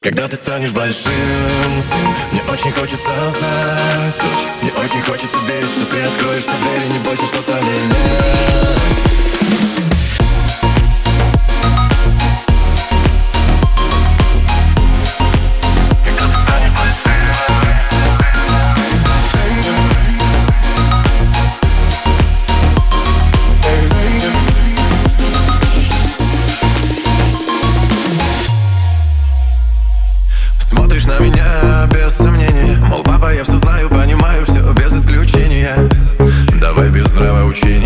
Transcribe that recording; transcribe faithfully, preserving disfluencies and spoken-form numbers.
Когда ты станешь большим, сын, мне очень хочется знать, дочь, мне очень хочется верить, что ты откроешь все двери, не бойся что-то менять. Смотришь на меня без сомнения, мол, папа, я все знаю, понимаю все без исключения. Давай без нравоучения.